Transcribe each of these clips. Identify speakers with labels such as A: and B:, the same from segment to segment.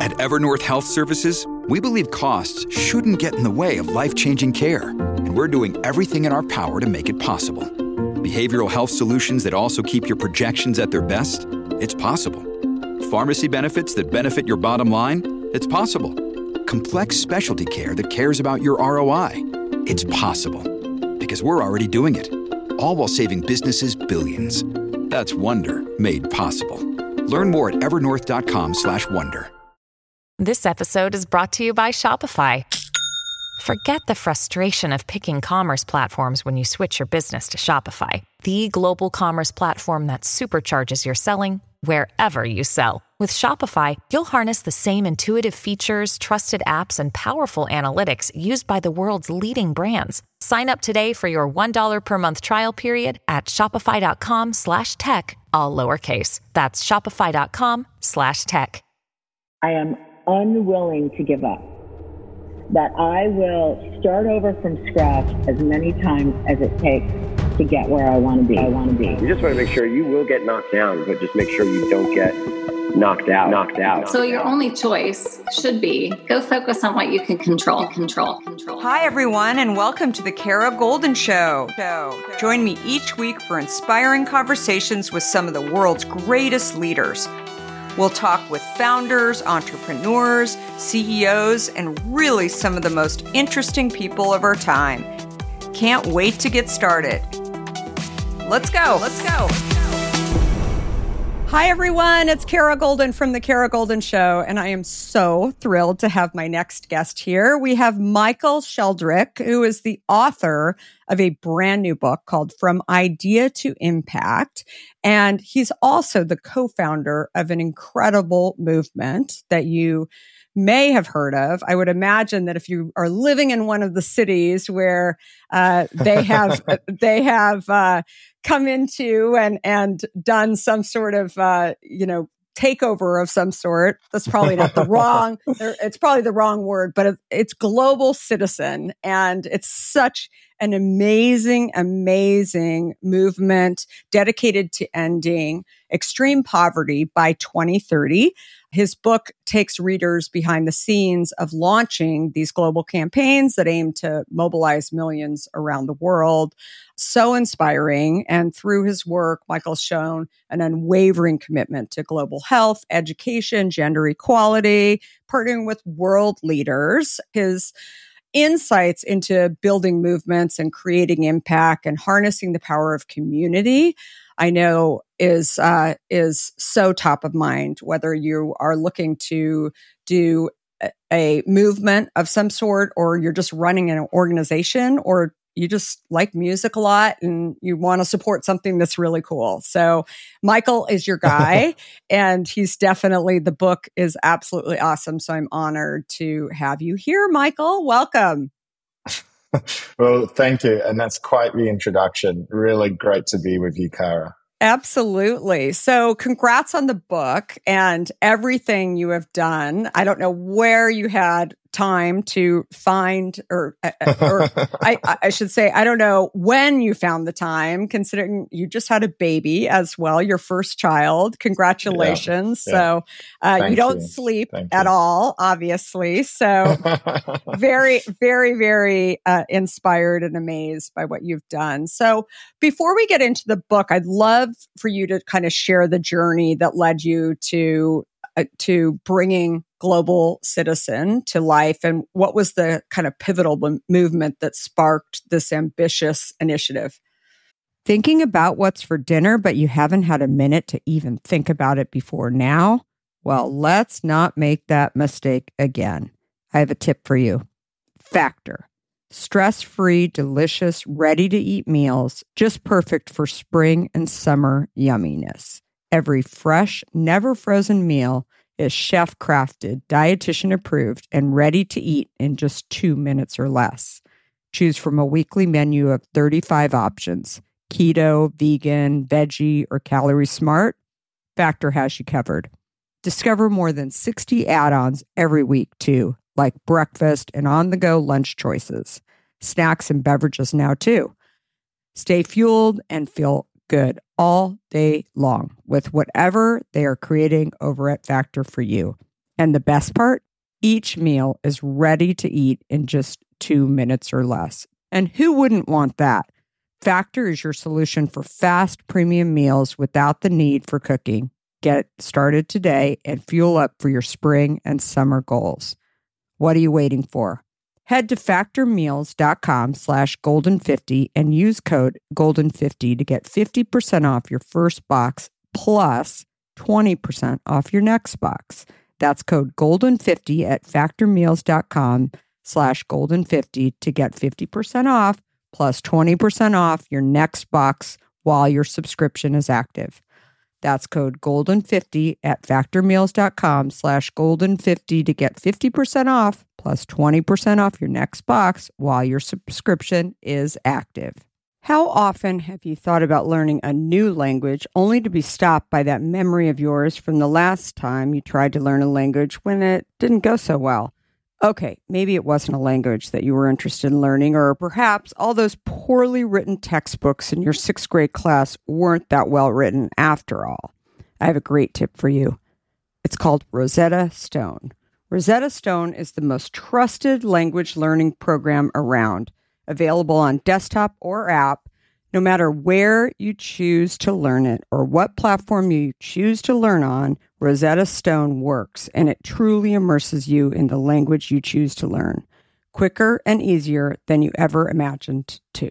A: At Evernorth Health Services, we believe costs shouldn't get in the way of life-changing care, and we're doing everything in our power to make it possible. Behavioral health solutions that also keep your projections at their best? It's possible. Pharmacy benefits that benefit your bottom line? It's possible. Complex specialty care that cares about your ROI? It's possible. Because we're already doing it. All while saving businesses billions. That's Wonder made possible. Learn more at evernorth.com/wonder.
B: This episode is brought to you by Shopify. Forget the frustration of picking commerce platforms when you switch your business to Shopify, the global commerce platform that supercharges your selling wherever you sell. With Shopify, you'll harness the same intuitive features, trusted apps, and powerful analytics used by the world's leading brands. Sign up today for your $1 per month trial period at shopify.com/tech, all lowercase. That's shopify.com/tech.
C: I am unwilling to give up. That I will start over from scratch as many times as it takes to get where I want to be.
D: You just want to make sure you will get knocked down, but just make sure you don't get knocked out.
E: So your only choice should be go focus on what you can control.
F: Hi, everyone, and welcome to the Kara Goldin Show. Join me each week for inspiring conversations with some of the world's greatest leaders. We'll talk with founders, entrepreneurs, CEOs, and really some of the most interesting people of our time. Can't wait to get started. Let's go. Hi, everyone. It's Kara Goldin from The Kara Goldin Show, and I am so thrilled to have my next guest here. We have Michael Sheldrick, who is the author of a brand new book called From Idea to Impact, and he's also the co-founder of an incredible movement that you may have heard of. I would imagine that if you are living in one of the cities where they have come into and done some sort of takeover of some sort. That's probably not the wrong. It's probably the wrong word, but it's Global Citizen, and it's such an amazing movement dedicated to ending extreme poverty by 2030. His book takes readers behind the scenes of launching these global campaigns that aim to mobilize millions around the world. So inspiring. And through his work, Michael's shown an unwavering commitment to global health, education, gender equality, partnering with world leaders. His insights into building movements and creating impact and harnessing the power of community, I know is so top of mind, whether you are looking to do a movement of some sort, or you're just running an organization, or you just like music a lot and you want to support something that's really cool. So Michael is your guy, and the book is absolutely awesome. So I'm honored to have you here, Michael. Welcome.
G: Well, thank you. And that's quite the introduction. Really great to be with you, Kara.
F: Absolutely. So congrats on the book and everything you have done. I don't know where you had time to find, or I should say, I don't know when you found the time, considering you just had a baby as well, your first child. Congratulations.
G: Yeah.
F: So you don't sleep at all, obviously. So very, very, very inspired and amazed by what you've done. So before we get into the book, I'd love for you to kind of share the journey that led you to bringing Global Citizen to life, and what was the kind of pivotal movement that sparked this ambitious initiative? Thinking about what's for dinner, but you haven't had a minute to even think about it before now? Well, let's not make that mistake again. I have a tip for you. Factor. Stress-free, delicious, ready-to-eat meals, just perfect for spring and summer yumminess. Every fresh, never frozen meal is chef-crafted, dietitian-approved, and ready to eat in just 2 minutes or less. Choose from a weekly menu of 35 options: keto, vegan, veggie, or calorie smart. Factor has you covered. Discover more than 60 add-ons every week, too, like breakfast and on-the-go lunch choices. Snacks and beverages now, too. Stay fueled and feel good all day long with whatever they are creating over at Factor for you. And the best part? Each meal is ready to eat in just 2 minutes or less. And who wouldn't want that? Factor is your solution for fast premium meals without the need for cooking. Get started today and fuel up for your spring and summer goals. What are you waiting for? Head to factormeals.com/golden50 and use code golden50 to get 50% off your first box plus 20% off your next box. That's code golden50 at factormeals.com/golden50 to get 50% off plus 20% off your next box while your subscription is active. That's code golden50 at factormeals.com/golden50 to get 50% off plus 20% off your next box while your subscription is active. How often have you thought about learning a new language only to be stopped by that memory of yours from the last time you tried to learn a language when it didn't go so well? Okay, maybe it wasn't a language that you were interested in learning, or perhaps all those poorly written textbooks in your 6th grade class weren't that well written after all. I have a great tip for you. It's called Rosetta Stone. Rosetta Stone is the most trusted language learning program around, available on desktop or app, no matter where you choose to learn it or what platform you choose to learn on. Rosetta Stone works, and it truly immerses you in the language you choose to learn, quicker and easier than you ever imagined to.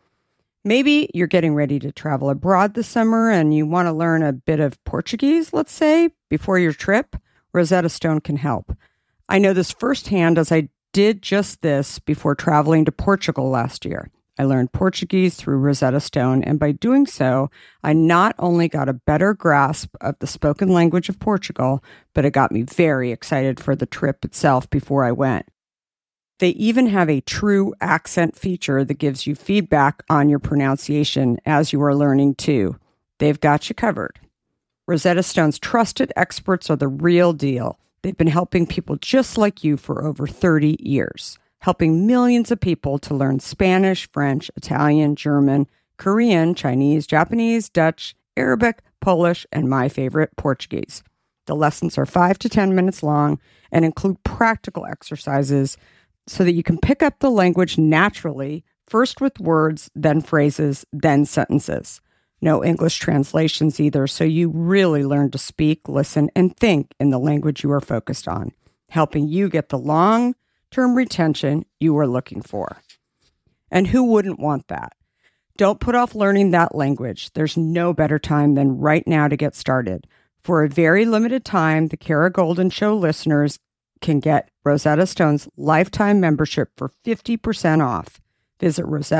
F: Maybe you're getting ready to travel abroad this summer and you want to learn a bit of Portuguese, let's say, before your trip. Rosetta Stone can help. I know this firsthand as I did just this before traveling to Portugal last year. I learned Portuguese through Rosetta Stone, and by doing so, I not only got a better grasp of the spoken language of Portugal, but it got me very excited for the trip itself before I went. They even have a true accent feature that gives you feedback on your pronunciation as you are learning too. They've got you covered. Rosetta Stone's trusted experts are the real deal. They've been helping people just like you for over 30 years. Helping millions of people to learn Spanish, French, Italian, German, Korean, Chinese, Japanese, Dutch, Arabic, Polish, and my favorite, Portuguese. The lessons are 5 to 10 minutes long and include practical exercises so that you can pick up the language naturally, first with words, then phrases, then sentences. No English translations either, so you really learn to speak, listen, and think in the language you are focused on, helping you get the long-term retention you are looking for. And who wouldn't want that? Don't put off learning that language. There's no better time than right now to get started. For a very limited time, the Kara Goldin Show listeners can get Rosetta Stone's lifetime membership for 50% off. Visit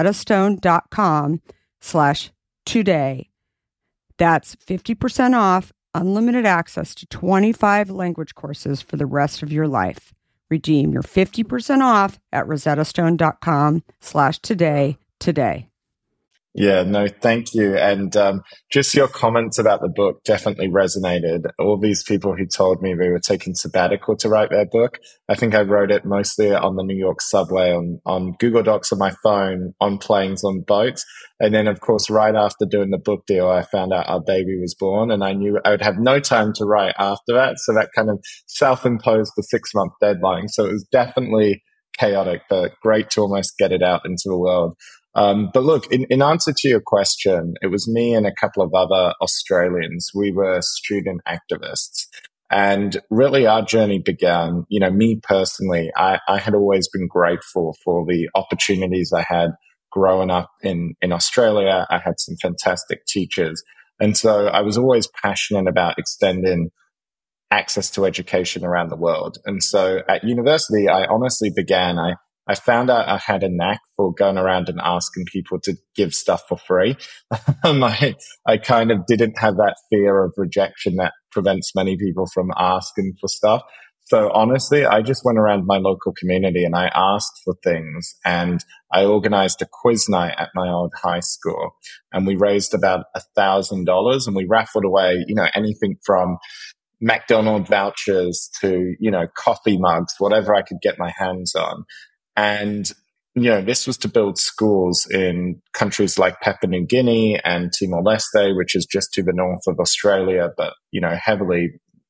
F: rosettastone.com/today. That's 50% off, unlimited access to 25 language courses for the rest of your life. Redeem your 50% off at rosettastone.com/today today.
G: Yeah, no, thank you. And just your comments about the book definitely resonated. All these people who told me they were taking sabbatical to write their book, I think I wrote it mostly on the New York subway, on Google Docs on my phone, on planes, on boats. And then, of course, right after doing the book deal, I found out our baby was born, and I knew I would have no time to write after that. So that kind of self-imposed the 6-month deadline. So it was definitely chaotic, but great to almost get it out into the world. But look, in answer to your question, it was me and a couple of other Australians. We were student activists. And really our journey began, me personally, I had always been grateful for the opportunities I had growing up in Australia. I had some fantastic teachers. And so I was always passionate about extending access to education around the world. And so at university, I honestly began, I found out I had a knack for going around and asking people to give stuff for free. I kind of didn't have that fear of rejection that prevents many people from asking for stuff. So honestly, I just went around my local community and I asked for things, and I organized a quiz night at my old high school, and we raised about $1,000, and we raffled away, anything from McDonald's vouchers to, coffee mugs, whatever I could get my hands on. And, this was to build schools in countries like Papua New Guinea and Timor-Leste, which is just to the north of Australia, but, heavily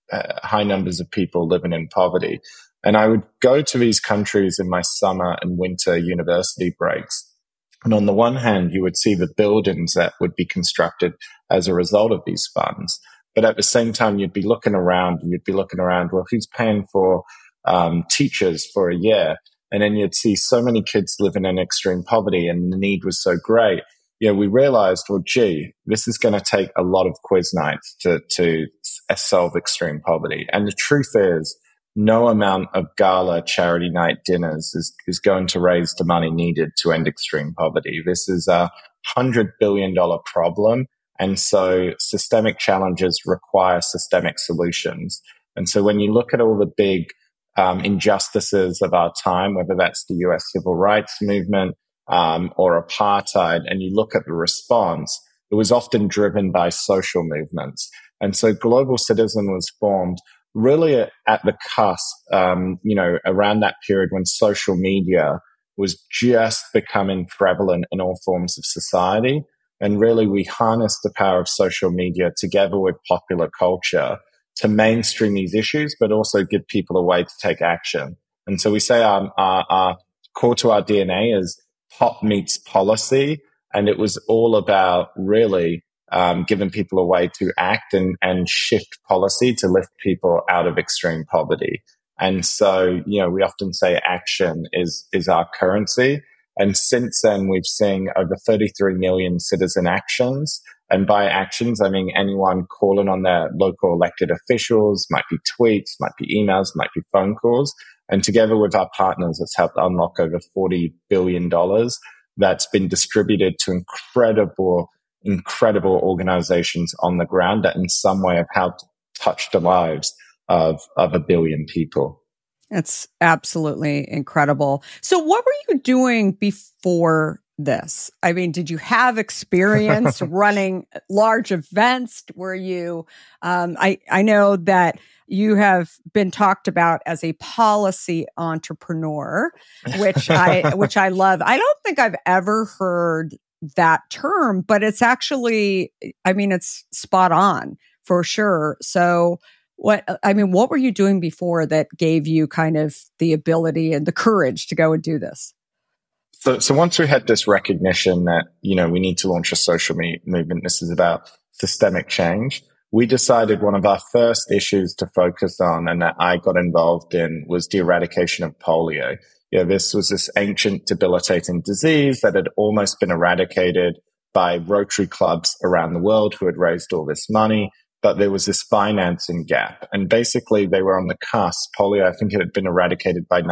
G: high numbers of people living in poverty. And I would go to these countries in my summer and winter university breaks. And on the one hand, you would see the buildings that would be constructed as a result of these funds. But at the same time, you'd be looking around, well, who's paying for teachers for a year? And then you'd see so many kids living in extreme poverty and the need was so great. We realized, well, gee, this is going to take a lot of quiz nights to solve extreme poverty. And the truth is, no amount of gala charity night dinners is going to raise the money needed to end extreme poverty. This is a $100 billion problem. And so systemic challenges require systemic solutions. And so when you look at all the big injustices of our time, whether that's the US civil rights movement or apartheid, and you look at the response, it was often driven by social movements. And so Global Citizen was formed really at the cusp, around that period when social media was just becoming prevalent in all forms of society. And really, we harnessed the power of social media together with popular culture to mainstream these issues, but also give people a way to take action. And so we say our core to our DNA is pop meets policy. And it was all about really giving people a way to act and shift policy to lift people out of extreme poverty. And so, we often say action is our currency. And since then, we've seen over 33 million citizen actions. And by actions, I mean anyone calling on their local elected officials, might be tweets, might be emails, might be phone calls. And together with our partners, it's helped unlock over $40 billion that's been distributed to incredible organizations on the ground that in some way have helped touch the lives of 1 billion people.
F: It's absolutely incredible. So what were you doing before this? I mean, did you have experience running large events? Were you, I know that you have been talked about as a policy entrepreneur, which I love. I don't think I've ever heard that term, but it's actually, it's spot on for sure. So what were you doing before that gave you kind of the ability and the courage to go and do this?
G: So once we had this recognition that, we need to launch a social movement, this is about systemic change, we decided one of our first issues to focus on and that I got involved in was the eradication of polio. This was this ancient debilitating disease that had almost been eradicated by Rotary clubs around the world who had raised all this money. But there was this financing gap. And basically, they were on the cusp. Polio, I think it had been eradicated by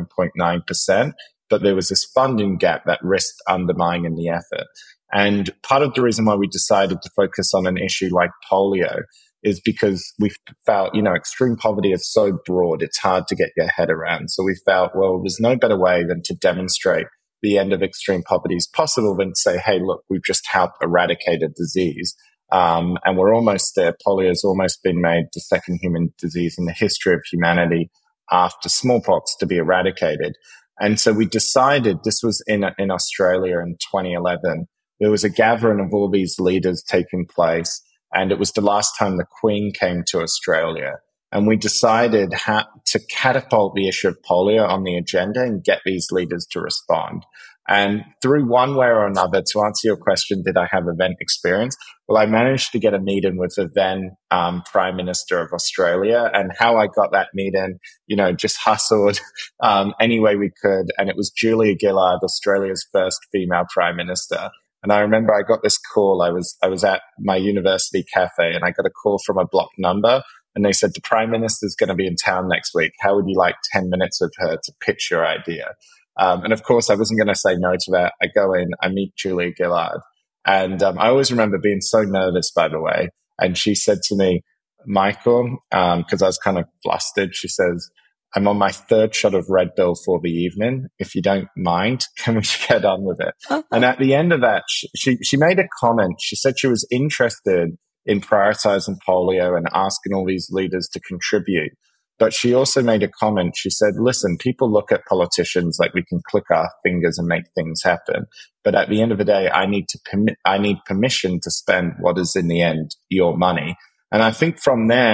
G: 99.9%. But there was this funding gap that risked undermining the effort. And part of the reason why we decided to focus on an issue like polio is because we felt, extreme poverty is so broad, it's hard to get your head around. So we felt, well, there's no better way than to demonstrate the end of extreme poverty is possible than to say, hey, look, we've just helped eradicate a disease. And we're almost there. Polio has almost been made the second human disease in the history of humanity after smallpox to be eradicated. And so we decided, this was in Australia in 2011, there was a gathering of all these leaders taking place. And it was the last time the Queen came to Australia. And we decided how to catapult the issue of polio on the agenda and get these leaders to respond. And through one way or another, to answer your question, did I have event experience? Well, I managed to get a meeting with the then Prime Minister of Australia, and how I got that meeting, just hustled any way we could. And it was Julia Gillard, Australia's first female Prime Minister. And I remember I got this call. I was at my university cafe and I got a call from a blocked number. And they said, the Prime Minister's going to be in town next week. How would you like 10 minutes with her to pitch your idea? And of course, I wasn't going to say no to that. I go in, I meet Julia Gillard. And I always remember being so nervous, by the way. And she said to me, Michael, because I was kind of flustered, she says, I'm on my third shot of Red Bull for the evening. If you don't mind, can we get on with it? And at the end of that, she made a comment. She said she was interested in prioritizing polio and asking all these leaders to contribute. But she also made a comment. She said, listen, people look at politicians like we can click our fingers and make things happen. But at the end of the day, I need permission to spend what is in the end your money. And I think from there,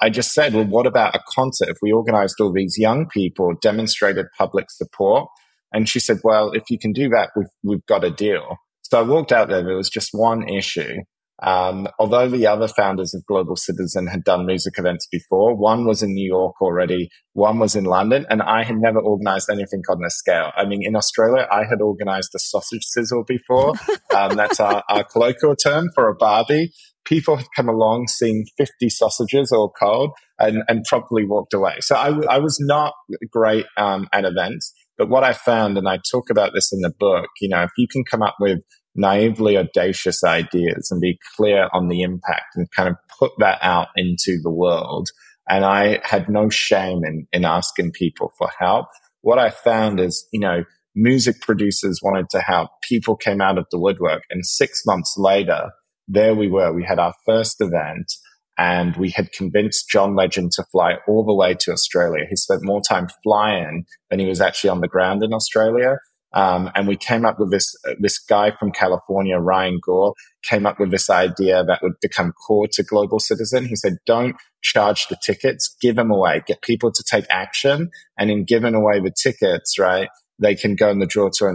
G: I just said, well, what about a concert? If we organized all these young people, demonstrated public support? And she said, well, if you can do that, we've got a deal. So I walked out there. There was just one issue. Although the other founders of Global Citizen had done music events before, one was in New York already, one was in London, and I had never organized anything on this scale. I mean, in Australia, I had organized a sausage sizzle before. That's our colloquial term for a barbie. People had come along, seen 50 sausages all cold, and promptly walked away. So I was not great at events. But what I found, and I talk about this in the book, if you can come up with naively audacious ideas and be clear on the impact and kind of put that out into the world. And I had no shame in asking people for help. What I found is, music producers wanted to help. People came out of the woodwork, and 6 months later, there we were. We had our first event, and we had convinced John Legend to fly all the way to Australia. He spent more time flying than he was actually on the ground in Australia. And we came up with this guy from California, Ryan Gore, came up with this idea that would become core to Global Citizen. He said, don't charge the tickets, give them away, get people to take action. And in giving away the tickets, right, they can go in the draw to earn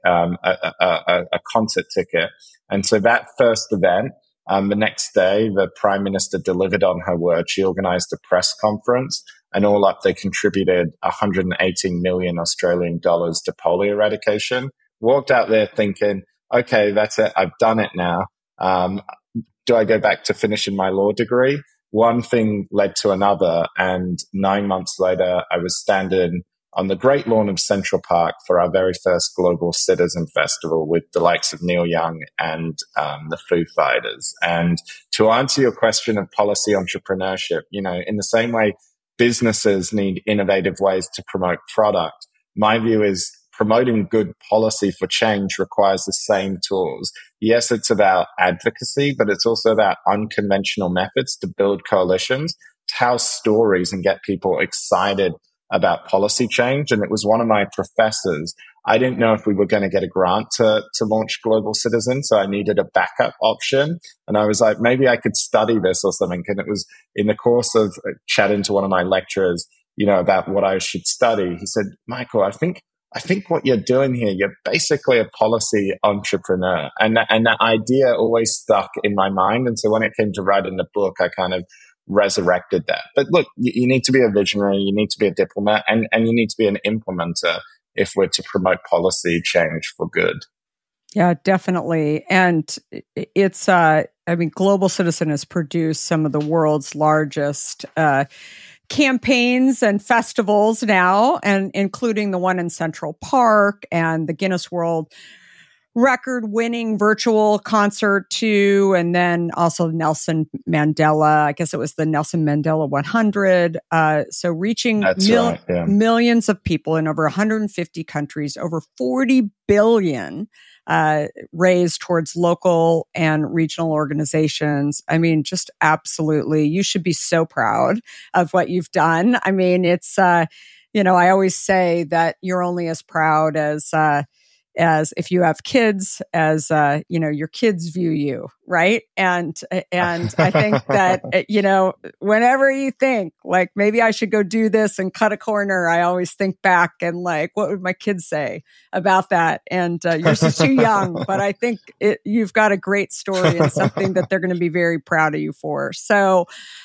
G: a concert ticket. And so that first event, the next day, the Prime Minister delivered on her word. She organized a press conference, and all up, they contributed 118 million Australian dollars to polio eradication. Walked out there thinking, okay, that's it. I've done it now. Do I go back to finishing my law degree? One thing led to another. And 9 months later, I was standing on the great lawn of Central Park for our very first Global Citizen Festival with the likes of Neil Young and the Foo Fighters. And to answer your question of policy entrepreneurship, in the same way businesses need innovative ways to promote product, my view is promoting good policy for change requires the same tools. Yes, it's about advocacy, but it's also about unconventional methods to build coalitions, tell stories, and get people excited about policy change. And it was one of my professors. I didn't know if we were going to get a grant to launch Global Citizen, so I needed a backup option. And I was like, maybe I could study this or something. And it was in the course of chatting to one of my lecturers, about what I should study. He said, Michael, I think what you're doing here, you're basically a policy entrepreneur. And that idea always stuck in my mind. And so when it came to writing the book, I kind of resurrected that. But look, you need to be a visionary, you need to be a diplomat, and you need to be an implementer if we're to promote policy change for good.
F: Yeah, definitely. And it's, Global Citizen has produced some of the world's largest campaigns and festivals now, and including the one in Central Park and the Guinness World Record-winning virtual concert too, and then also Nelson Mandela. I guess it was the Nelson Mandela 100. So reaching millions of people in over 150 countries, over 40 billion raised towards local and regional organizations. I mean, just absolutely, you should be so proud of what you've done. I mean, it's I always say that you're only as proud as if you have kids, as your kids view you, right? And I think that whenever you think like maybe I should go do this and cut a corner, I always think back and like, what would my kids say about that? And you're just too young, but I think you've got a great story and something that they're going to be very proud of you for. So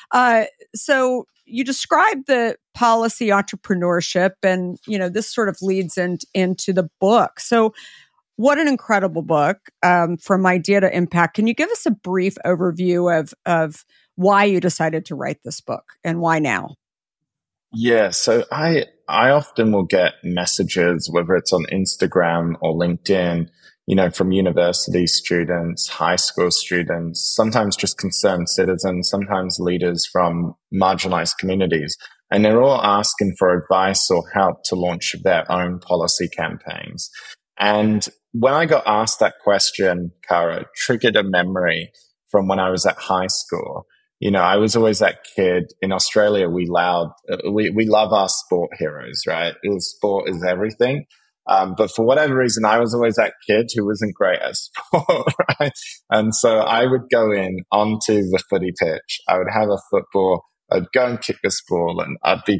F: you described the policy entrepreneurship, and this sort of leads into the book. So, what an incredible book, From Idea to Impact. Can you give us a brief overview of why you decided to write this book and why now?
G: Yeah, so I often will get messages, whether it's on Instagram or LinkedIn, from university students, high school students, sometimes just concerned citizens, sometimes leaders from marginalized communities. And they're all asking for advice or help to launch their own policy campaigns. And when I got asked that question, Kara, it triggered a memory from when I was at high school. I was always that kid. In Australia, we love our sport heroes, right? Sport is everything. But for whatever reason, I was always that kid who wasn't great at sport, right? And so I would go in onto the footy pitch. I would have a football I'd go and kick this ball, and I'd be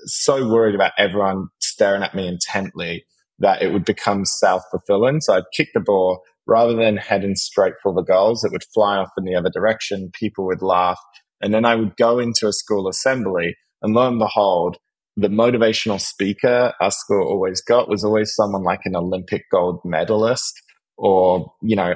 G: so worried about everyone staring at me intently that it would become self-fulfilling. So I'd kick the ball, rather than heading straight for the goals, it would fly off in the other direction. People would laugh. And then I would go into a school assembly, and lo and behold, the motivational speaker our school always got was always someone like an Olympic gold medalist or,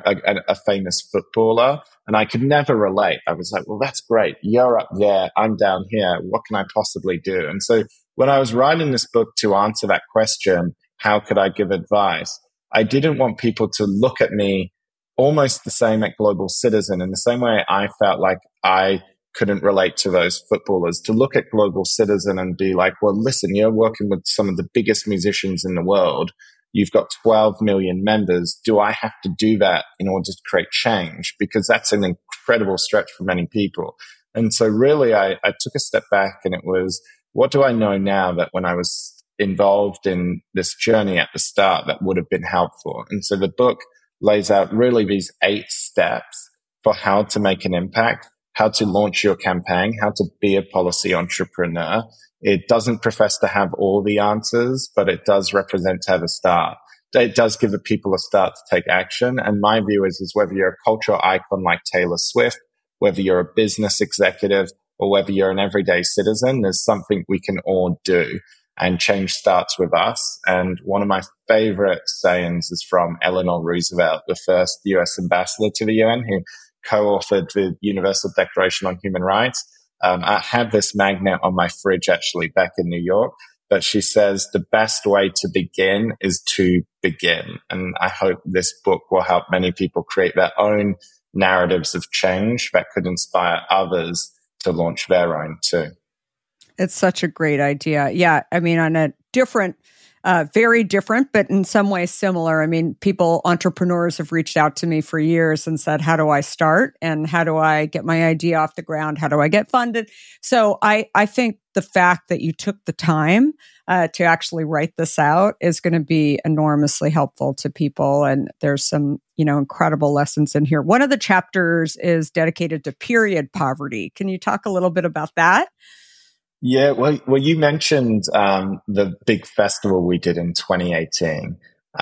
G: a famous footballer. And I could never relate. I was like, well, that's great. You're up there. I'm down here. What can I possibly do? And so when I was writing this book to answer that question, how could I give advice? I didn't want people to look at me almost the same at Global Citizen, in the same way I felt like I couldn't relate to those footballers, to look at Global Citizen and be like, well, listen, you're working with some of the biggest musicians in the world. You've got 12 million members. Do I have to do that in order to create change? Because that's an incredible stretch for many people. And so really I took a step back, and it was, what do I know now that when I was involved in this journey at the start that would have been helpful? And so the book lays out really these 8 steps for how to make an impact, how to launch your campaign, how to be a policy entrepreneur. It doesn't profess to have all the answers, but it does represent to have a start. It does give the people a start to take action. And my view is whether you're a cultural icon like Taylor Swift, whether you're a business executive, or whether you're an everyday citizen, there's something we can all do. And change starts with us. And one of my favorite sayings is from Eleanor Roosevelt, the first US ambassador to the UN, who co-authored the Universal Declaration on Human Rights. I have this magnet on my fridge actually back in New York, but she says the best way to begin is to begin. And I hope this book will help many people create their own narratives of change that could inspire others to launch their own too.
F: It's such a great idea. Yeah. I mean, on a different, very different, but in some ways similar. I mean, entrepreneurs have reached out to me for years and said, how do I start? And how do I get my idea off the ground? How do I get funded? So I think the fact that you took the time to actually write this out is going to be enormously helpful to people. And there's some, incredible lessons in here. One of the chapters is dedicated to period poverty. Can you talk a little bit about that?
G: Yeah, well, you mentioned the big festival we did in 2018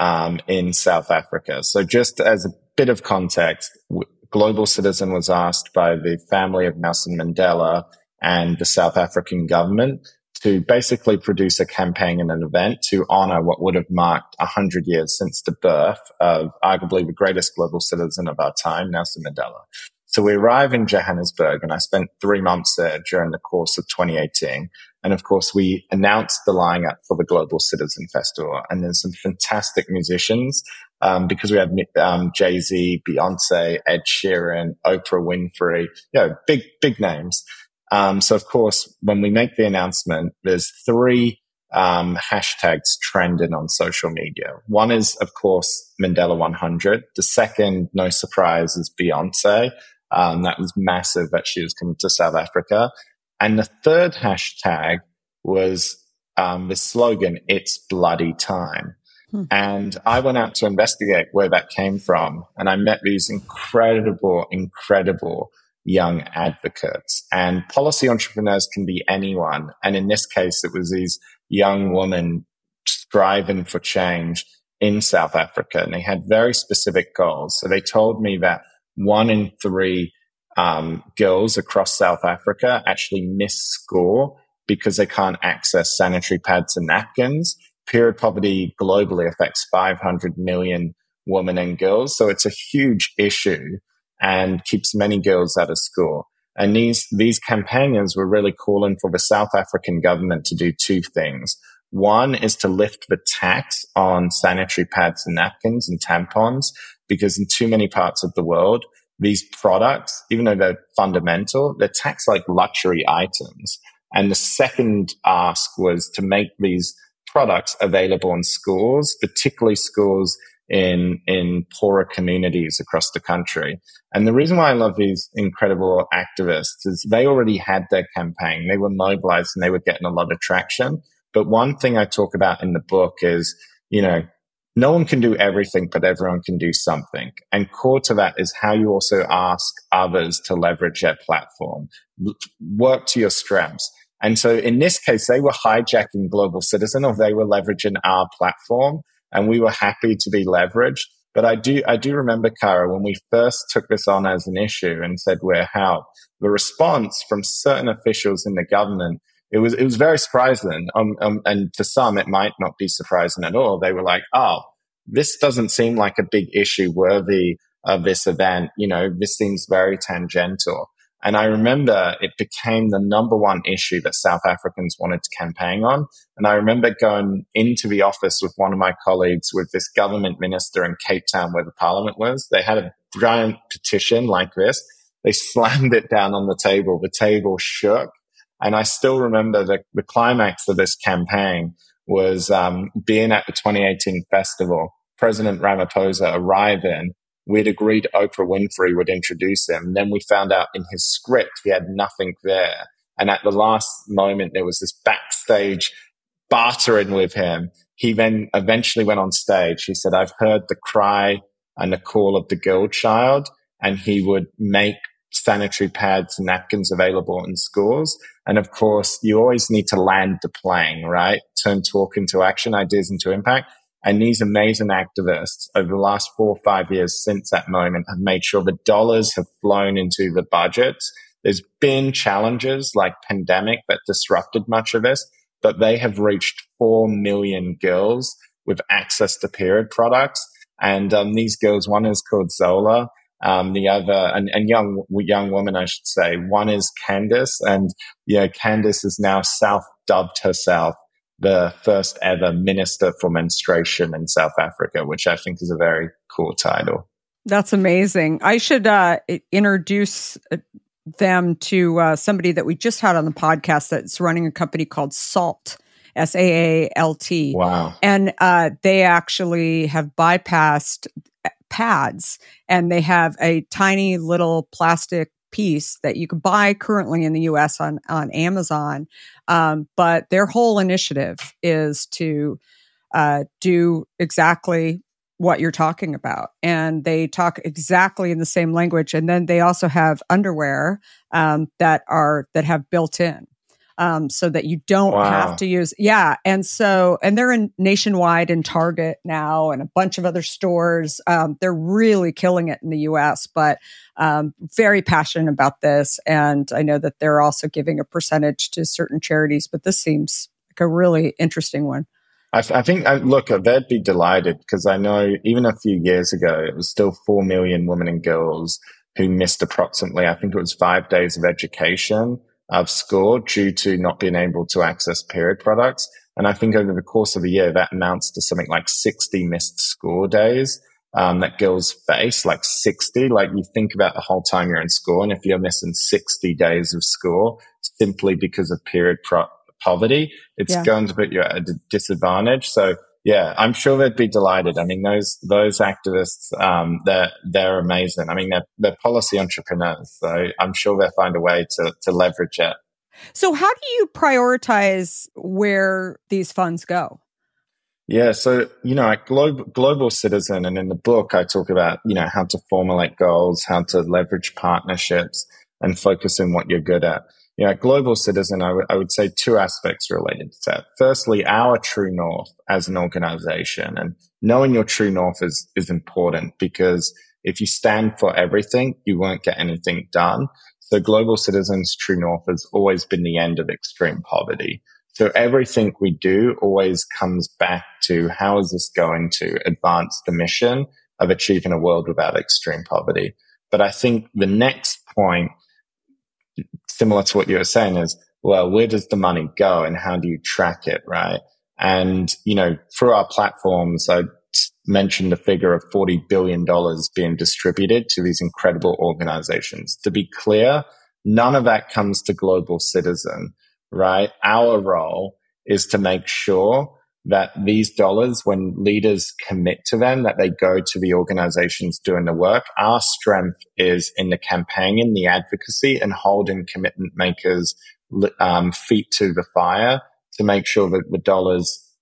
G: in South Africa. So just as a bit of context, Global Citizen was asked by the family of Nelson Mandela and the South African government to basically produce a campaign and an event to honor what would have marked 100 years since the birth of arguably the greatest global citizen of our time, Nelson Mandela. So we arrive in Johannesburg, and I spent 3 months there during the course of 2018. And of course, we announced the lineup for the Global Citizen Festival. And there's some fantastic musicians, because we have Jay-Z, Beyonce, Ed Sheeran, Oprah Winfrey, big names. So of course, when we make the announcement, there's 3 hashtags trending on social media. One is, of course, Mandela 100. The second, no surprise, is Beyonce. That was massive that she was coming to South Africa. And the third hashtag was the slogan, "It's bloody time." And I went out to investigate where that came from. And I met these incredible young advocates. And policy entrepreneurs can be anyone. And in this case, it was these young women striving for change in South Africa. And they had very specific goals. So they told me that 1 in 3 girls across South Africa actually miss school because they can't access sanitary pads and napkins. Period poverty globally affects 500 million women and girls. So it's a huge issue and keeps many girls out of school. And these campaigners were really calling for the South African government to do 2 things. One is to lift the tax on sanitary pads and napkins and tampons, because in too many parts of the world, these products, even though they're fundamental, they're taxed like luxury items. And the second ask was to make these products available in schools, particularly schools in poorer communities across the country. And the reason why I love these incredible activists is they already had their campaign. They were mobilized and they were getting a lot of traction. But one thing I talk about in the book is, no one can do everything, but everyone can do something. And core to that is how you also ask others to leverage their platform. Work to your strengths. And so in this case, they were hijacking Global Citizen, or they were leveraging our platform, and we were happy to be leveraged. But I do remember, Kara, when we first took this on as an issue and said we're help, the response from certain officials in the government, it was very surprising. And to some, it might not be surprising at all. They were like, "Oh, this doesn't seem like a big issue worthy of this event. You know, this seems very tangential." And I remember it became the number one issue that South Africans wanted to campaign on. And I remember going into the office with one of my colleagues with this government minister in Cape Town where the parliament was. They had a giant petition like this. They slammed it down on the table. The table shook. And I still remember the climax of this campaign was being at the 2018 festival. President Ramaphosa arriving. We'd agreed Oprah Winfrey would introduce him. Then we found out in his script he had nothing there. And at the last moment, there was this backstage bartering with him. He then eventually went on stage. He said, "I've heard the cry and the call of the girl child," and he would make sanitary pads and napkins available in schools. And of course, you always need to land the plane, right? Turn talk into action, ideas into impact. And these amazing activists over the last 4 or 5 years since that moment have made sure the dollars have flown into the budgets. There's been challenges like pandemic that disrupted much of this, but they have reached 4 million girls with access to period products. And these girls, one is called Zola, the other, and young woman, I should say. One is Candace, and Candace is now self-dubbed herself the first ever minister for menstruation in South Africa, which I think is a very cool title.
F: That's amazing. I should introduce them to somebody that we just had on the podcast that's running a company called SAALT, SAALT.
G: Wow.
F: And they actually have bypassed pads, and they have a tiny little plastic piece that you can buy currently in the US on Amazon. But their whole initiative is to do exactly what you're talking about. And they talk exactly in the same language. And then they also have underwear that have built in. So that you don't have to use, and they're nationwide in Target now and a bunch of other stores. They're really killing it in the US, but very passionate about this. And I know that they're also giving a percentage to certain charities, but this seems like a really interesting one.
G: I think, look, they'd be delighted because I know even a few years ago, it was still 4 million women and girls who missed approximately, I think it was 5 days of education of school due to not being able to access period products. And I think over the course of a year, that amounts to something like 60 missed school days that girls face, like 60. Like you think about the whole time you're in school, and if you're missing 60 days of school simply because of period poverty, it's going to put you at a disadvantage. So yeah, I'm sure they'd be delighted. I mean, those activists, they're amazing. I mean, they're policy entrepreneurs, so I'm sure they'll find a way to leverage it.
F: So how do you prioritize where these funds go?
G: Yeah, so, at Global Citizen, and in the book, I talk about, how to formulate goals, how to leverage partnerships, and focus on what you're good at. At Global Citizen, I would say 2 aspects related to that. Firstly, our true north as an organization, and knowing your true north is important because if you stand for everything, you won't get anything done. So Global Citizen's true north has always been the end of extreme poverty. So everything we do always comes back to how is this going to advance the mission of achieving a world without extreme poverty. But I think the next point, similar to what you were saying, is, well, where does the money go and how do you track it, right? And, through our platforms, I mentioned the figure of $40 billion being distributed to these incredible organizations. To be clear, none of that comes to Global Citizen, right? Our role is to make sure that these dollars, when leaders commit to them, that they go to the organizations doing the work. Our strength is in the campaigning, the advocacy, and holding commitment makers feet to the fire to make sure that the dollars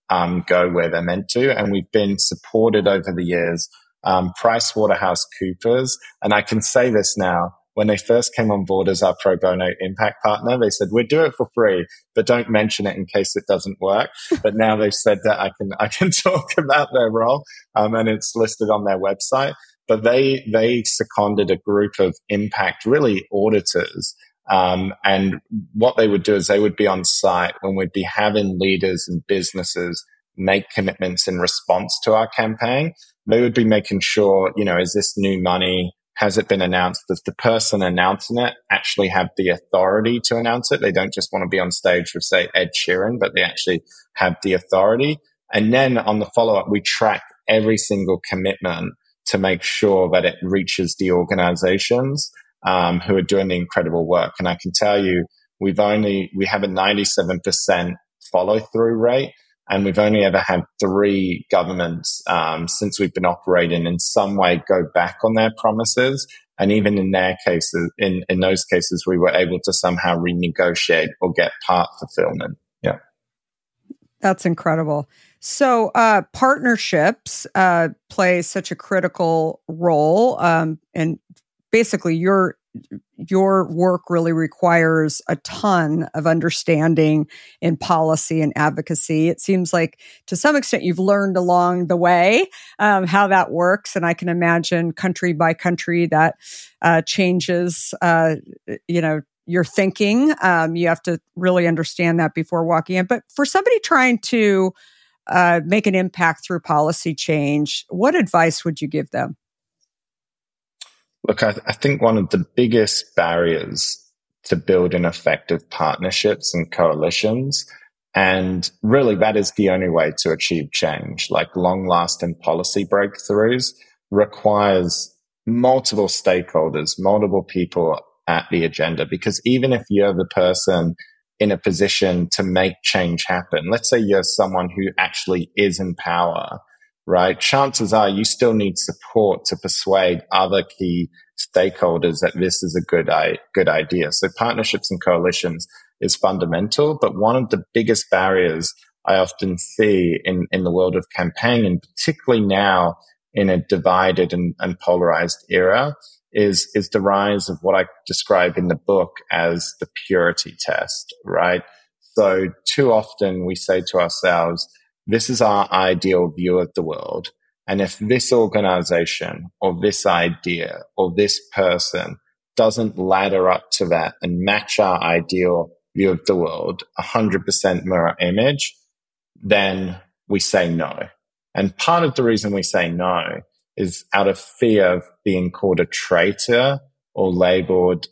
G: go where they're meant to. And we've been supported over the years. PricewaterhouseCoopers, and I can say this now, when they first came on board as our pro bono impact partner, they said, we'll do it for free, but don't mention it in case it doesn't work. But now they've said that I can talk about their role, and it's listed on their website. But they seconded a group of impact, really auditors. And what they would do is they would be on site when we'd be having leaders and businesses make commitments in response to our campaign. They would be making sure, is this new money? Has it been announced? Does the person announcing it actually have the authority to announce it? They don't just want to be on stage with, say, Ed Sheeran, but they actually have the authority. And then on the follow-up, we track every single commitment to make sure that it reaches the organizations who are doing the incredible work. And I can tell you, we have a 97% follow-through rate. And we've only ever had 3 governments since we've been operating in some way go back on their promises. And even in their cases, in those cases, we were able to somehow renegotiate or get part fulfillment. Yeah.
F: That's incredible. So partnerships play such a critical role. And basically your work really requires a ton of understanding in policy and advocacy. It seems like to some extent you've learned along the way how that works. And I can imagine country by country that changes, your thinking. You have to really understand that before walking in. But for somebody trying to make an impact through policy change, what advice would you give them?
G: Look, I think one of the biggest barriers to building effective partnerships and coalitions, and really that is the only way to achieve change, like long-lasting policy breakthroughs, requires multiple stakeholders, multiple people at the agenda. Because even if you're the person in a position to make change happen, let's say you're someone who actually is in power, right? Chances are you still need support to persuade other key stakeholders that this is a good idea. So partnerships and coalitions is fundamental, but one of the biggest barriers I often see in the world of campaigning, particularly now in a divided and polarized era, is the rise of what I describe in the book as the purity test, right? So too often we say to ourselves, this is our ideal view of the world. And if this organization or this idea or this person doesn't ladder up to that and match our ideal view of the world, 100% mirror image, then we say no. And part of the reason we say no is out of fear of being called a traitor or labeled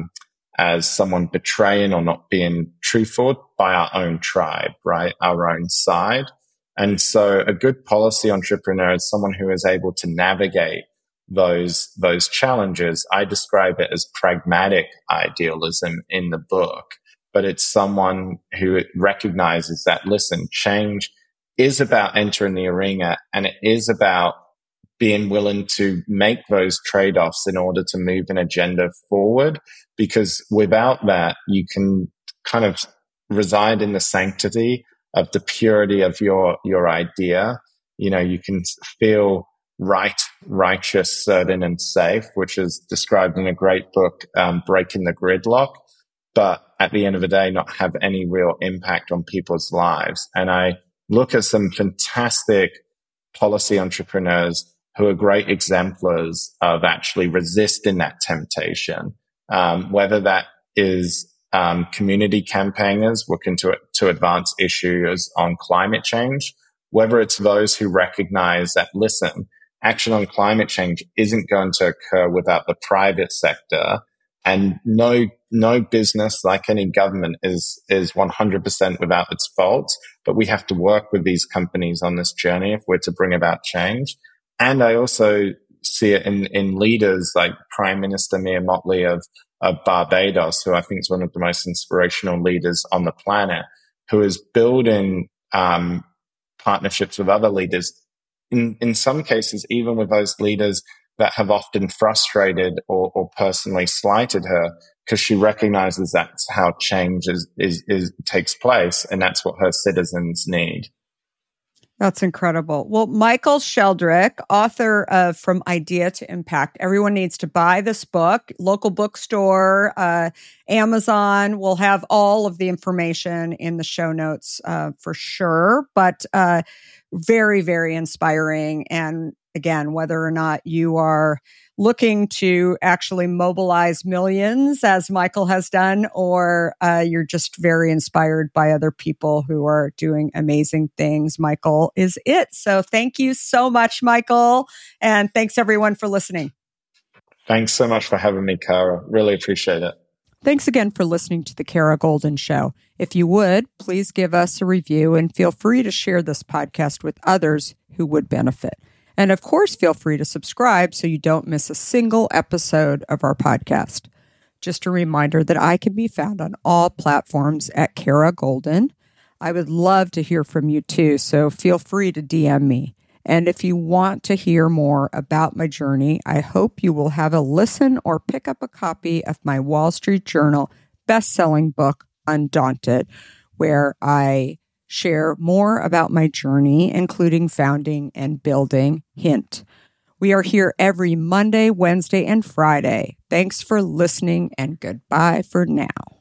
G: as someone betraying or not being truthful by our own tribe, right? Our own side. And so a good policy entrepreneur is someone who is able to navigate those challenges. I describe it as pragmatic idealism in the book, but it's someone who recognizes that, listen, change is about entering the arena, and it is about being willing to make those trade-offs in order to move an agenda forward. Because without that, you can kind of reside in the sanctity of the purity of your idea. You can feel right, righteous, certain, and safe, which is described in a great book, Breaking the Gridlock, but at the end of the day, not have any real impact on people's lives. And I look at some fantastic policy entrepreneurs who are great exemplars of actually resisting that temptation, whether that is community campaigners looking to advance issues on climate change, whether it's those who recognize that, listen, action on climate change isn't going to occur without the private sector, and no business, like any government, is 100% without its faults, but we have to work with these companies on this journey if we're to bring about change. And I also see it in leaders like Prime Minister Mia Mottley of Barbados, who I think is one of the most inspirational leaders on the planet, who is building partnerships with other leaders, in some cases, even with those leaders that have often frustrated or personally slighted her, because she recognizes that's how change takes place, and that's what her citizens need.
F: That's incredible. Well, Michael Sheldrick, author of From Idea to Impact. Everyone needs to buy this book. Local bookstore, Amazon. We'll have all of the information in the show notes for sure. But very, very inspiring. And again, whether or not you are looking to actually mobilize millions, as Michael has done, or you're just very inspired by other people who are doing amazing things, Michael is it. So thank you so much, Michael. And thanks everyone for listening.
G: Thanks so much for having me, Kara. Really appreciate it.
F: Thanks again for listening to The Kara Goldin Show. If you would, please give us a review and feel free to share this podcast with others who would benefit. And of course, feel free to subscribe so you don't miss a single episode of our podcast. Just a reminder that I can be found on all platforms at Kara Goldin. I would love to hear from you too, so feel free to DM me. And if you want to hear more about my journey, I hope you will have a listen or pick up a copy of my Wall Street Journal best-selling book, Undaunted, where I share more about my journey, including founding and building Hint. We are here every Monday, Wednesday, and Friday. Thanks for listening, and goodbye for now.